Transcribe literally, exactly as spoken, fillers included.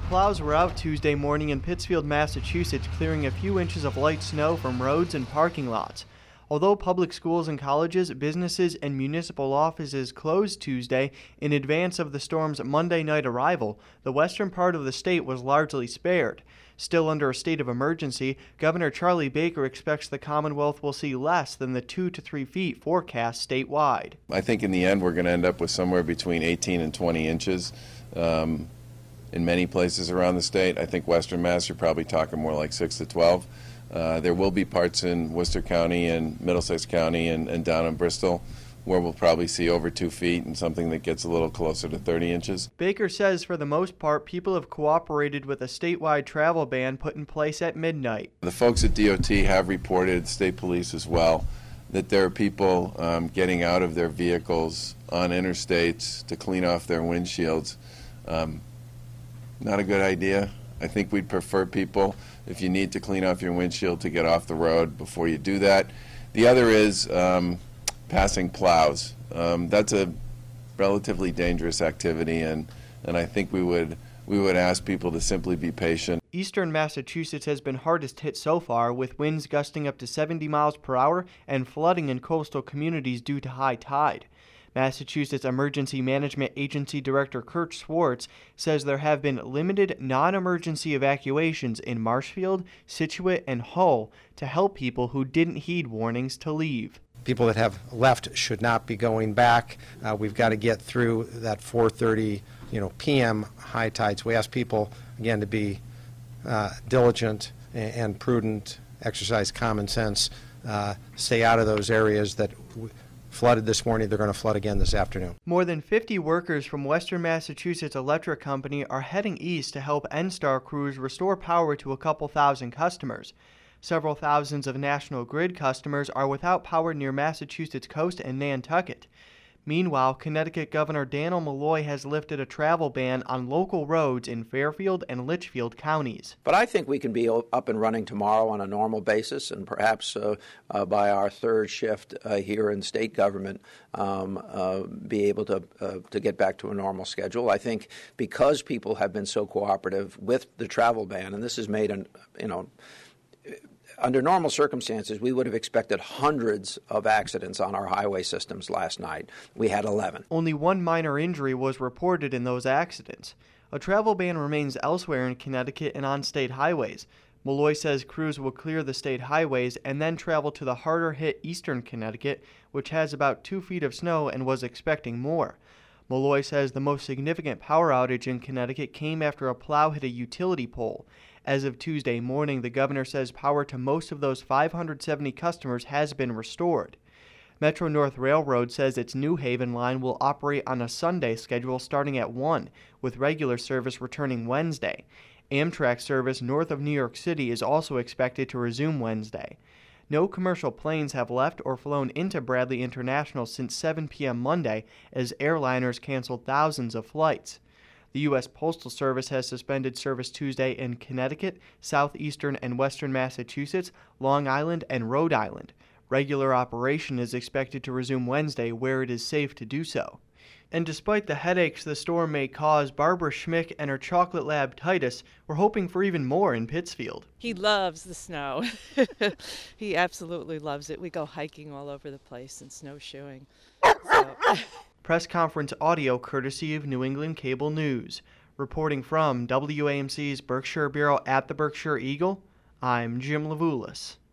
Plows were out Tuesday morning in Pittsfield, Massachusetts, clearing a few inches of light snow from roads and parking lots. Although public schools and colleges, businesses, and municipal offices closed Tuesday in advance of the storm's Monday night arrival, the western part of the state was largely spared. Still under a state of emergency, Governor Charlie Baker expects the Commonwealth will see less than the two to three feet forecast statewide. I think in the end we're going to end up with somewhere between eighteen and twenty inches. Um, in many places around the state. I think Western Mass, you're probably talking more like six to twelve. Uh, there will be parts in Worcester County and Middlesex County and, and down in Bristol where we'll probably see over two feet and something that gets a little closer to thirty inches. Baker says for the most part, people have cooperated with a statewide travel ban put in place at midnight. The folks at D O T have reported, state police as well, that there are people um, getting out of their vehicles on interstates to clean off their windshields. Um, not a good idea. I think we'd prefer people, if you need to clean off your windshield, to get off the road before you do that. The other is um, passing plows. Um, that's a relatively dangerous activity, and, and I think we would we would ask people to simply be patient. Eastern Massachusetts has been hardest hit so far, with winds gusting up to seventy miles per hour and flooding in coastal communities due to high tide. Massachusetts Emergency Management Agency Director Kurt Swartz says there have been limited non-emergency evacuations in Marshfield, Scituate, and Hull to help people who didn't heed warnings to leave. People that have left should not be going back. Uh, we've got to get through that four thirty, you know, p m high tides. We ask people again to be uh, diligent and, and prudent, exercise common sense, uh, stay out of those areas that w flooded this morning. They're going to flood again this afternoon. More than fifty workers from Western Massachusetts Electric Company are heading east to help N-Star crews restore power to a couple thousand customers. Several thousands of National Grid customers are without power near Massachusetts coast and Nantucket. Meanwhile, Connecticut Governor Dannel Malloy has lifted a travel ban on local roads in Fairfield and Litchfield counties. But I think we can be up and running tomorrow on a normal basis, and perhaps uh, uh, by our third shift uh, here in state government, um, uh, be able to uh, to get back to a normal schedule. I think because people have been so cooperative with the travel ban, and this has made an you know. Under normal circumstances, we would have expected hundreds of accidents on our highway systems last night. We had eleven. Only one minor injury was reported in those accidents. A travel ban remains elsewhere in Connecticut and on state highways. Malloy says crews will clear the state highways and then travel to the harder-hit eastern Connecticut, which has about two feet of snow and was expecting more. Malloy says the most significant power outage in Connecticut came after a plow hit a utility pole. As of Tuesday morning, the governor says power to most of those five hundred seventy customers has been restored. Metro North Railroad says its New Haven line will operate on a Sunday schedule starting at one, with regular service returning Wednesday. Amtrak service north of New York City is also expected to resume Wednesday. No commercial planes have left or flown into Bradley International since seven p m Monday as airliners canceled thousands of flights. The U S Postal Service has suspended service Tuesday in Connecticut, southeastern and western Massachusetts, Long Island, and Rhode Island. Regular operation is expected to resume Wednesday where it is safe to do so. And despite the headaches the storm may cause, Barbara Schmick and her chocolate lab Titus were hoping for even more in Pittsfield. He loves the snow. He absolutely loves it. We go hiking all over the place and snowshoeing. So. Press conference audio courtesy of New England Cable News. Reporting from W A M C's Berkshire Bureau at the Berkshire Eagle, I'm Jim Levulis.